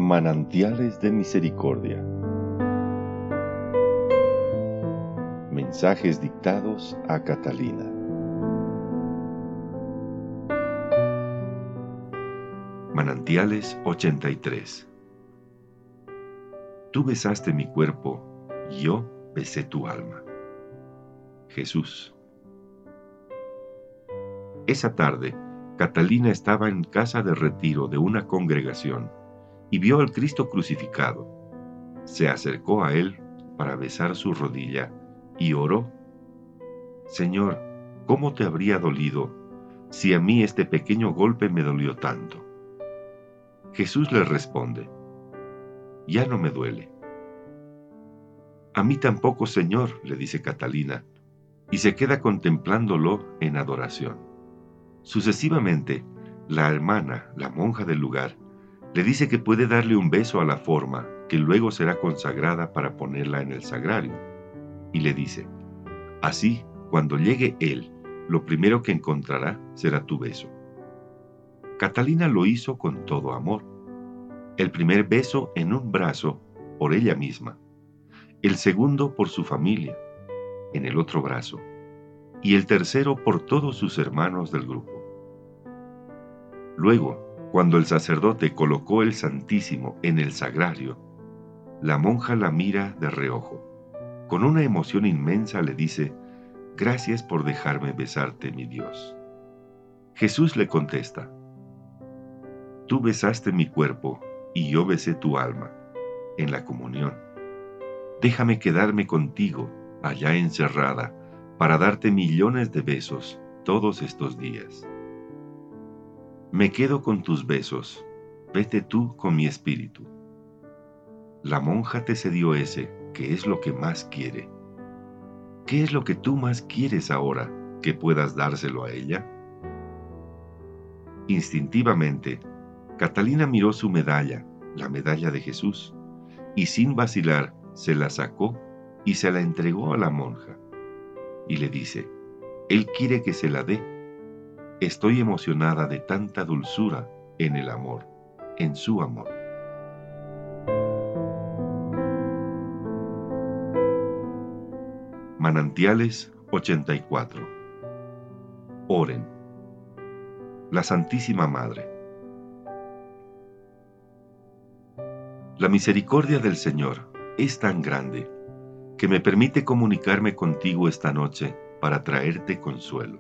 Manantiales de Misericordia. Mensajes dictados a Catalina. Manantiales 83. Tú besaste mi cuerpo, y yo besé tu alma. Jesús. Esa tarde, Catalina estaba en casa de retiro de una congregación y vio al Cristo crucificado. Se acercó a él para besar su rodilla y oró: Señor, ¿cómo te habría dolido si a mí este pequeño golpe me dolió tanto? Jesús le responde: Ya no me duele. A mí tampoco, Señor, le dice Catalina, y se queda contemplándolo en adoración. Sucesivamente, la hermana, la monja del lugar, le dice que puede darle un beso a la forma que luego será consagrada para ponerla en el sagrario, y le dice: Así, cuando llegue él, lo primero que encontrará será tu beso. Catalina lo hizo con todo amor. El primer beso en un brazo por ella misma, el segundo por su familia, en el otro brazo, y el tercero por todos sus hermanos del grupo. Luego, cuando el sacerdote colocó el Santísimo en el sagrario, la monja la mira de reojo. Con una emoción inmensa le dice: Gracias por dejarme besarte, mi Dios. Jesús le contesta: Tú besaste mi cuerpo y yo besé tu alma en la comunión. Déjame quedarme contigo allá encerrada para darte millones de besos todos estos días. Me quedo con tus besos, vete tú con mi espíritu. La monja te cedió ese, que es lo que más quiere. ¿Qué es lo que tú más quieres ahora que puedas dárselo a ella? Instintivamente, Catalina miró su medalla, la medalla de Jesús, y sin vacilar se la sacó y se la entregó a la monja. Y le dice: Él quiere que se la dé. Estoy emocionada de tanta dulzura en el amor, en su amor. Manantiales 84. Oren. La Santísima Madre. La misericordia del Señor es tan grande que me permite comunicarme contigo esta noche para traerte consuelo.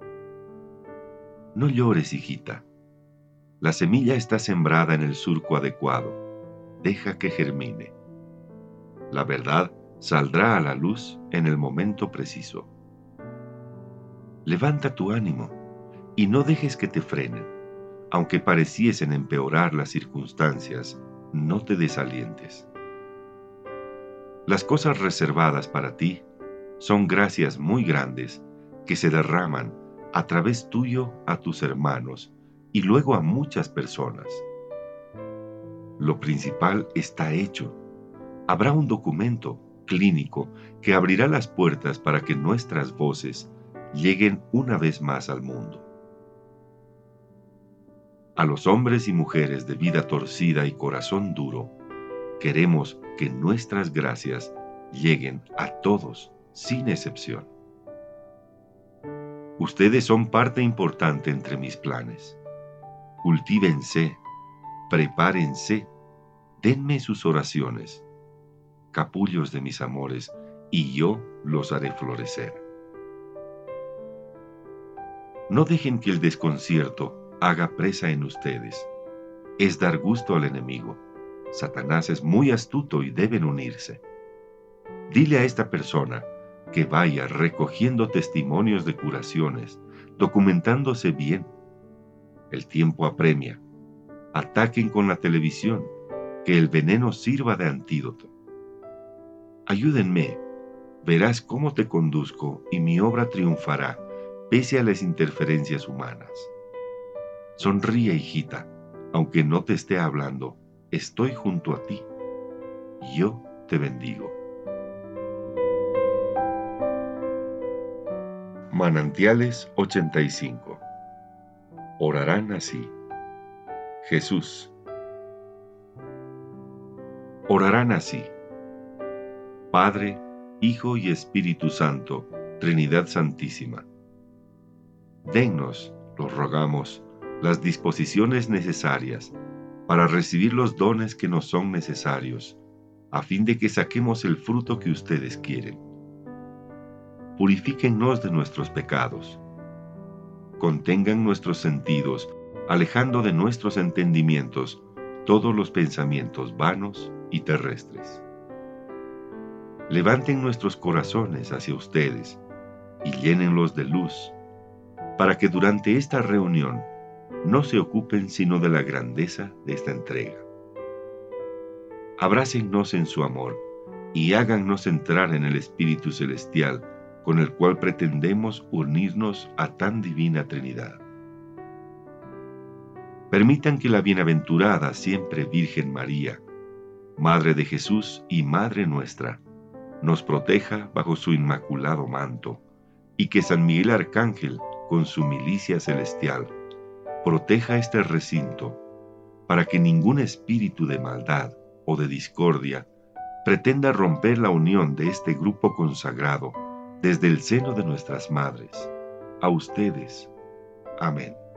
No llores, hijita. La semilla está sembrada en el surco adecuado. Deja que germine. La verdad saldrá a la luz en el momento preciso. Levanta tu ánimo y no dejes que te frenen. Aunque pareciesen empeorar las circunstancias, no te desalientes. Las cosas reservadas para ti son gracias muy grandes que se derraman a través tuyo a tus hermanos y luego a muchas personas. Lo principal está hecho. Habrá un documento clínico que abrirá las puertas para que nuestras voces lleguen una vez más al mundo. A los hombres y mujeres de vida torcida y corazón duro, queremos que nuestras gracias lleguen a todos, sin excepción. Ustedes son parte importante entre mis planes. Cultívense, prepárense, denme sus oraciones, capullos de mis amores, y yo los haré florecer. No dejen que el desconcierto haga presa en ustedes. Es dar gusto al enemigo. Satanás es muy astuto y deben unirse. Dile a esta persona que vaya recogiendo testimonios de curaciones, documentándose bien. El tiempo apremia. Ataquen con la televisión, que el veneno sirva de antídoto. Ayúdenme, verás cómo te conduzco y mi obra triunfará pese a las interferencias humanas. Sonríe, hijita, aunque no te esté hablando, estoy junto a ti. Yo te bendigo. Manantiales 85. Orarán así. Jesús. Orarán así: Padre, Hijo y Espíritu Santo, Trinidad Santísima. Dennos, los rogamos, las disposiciones necesarias para recibir los dones que nos son necesarios, a fin de que saquemos el fruto que ustedes quieren. Purifíquennos de nuestros pecados. Contengan nuestros sentidos, alejando de nuestros entendimientos todos los pensamientos vanos y terrestres. Levanten nuestros corazones hacia ustedes y llénenlos de luz, para que durante esta reunión no se ocupen sino de la grandeza de esta entrega. Abrácennos en su amor y hágannos entrar en el Espíritu Celestial con el cual pretendemos unirnos a tan divina Trinidad. Permitan que la bienaventurada siempre Virgen María, Madre de Jesús y Madre nuestra, nos proteja bajo su inmaculado manto, y que San Miguel Arcángel, con su milicia celestial, proteja este recinto, para que ningún espíritu de maldad o de discordia pretenda romper la unión de este grupo consagrado desde el seno de nuestras madres. A ustedes. Amén.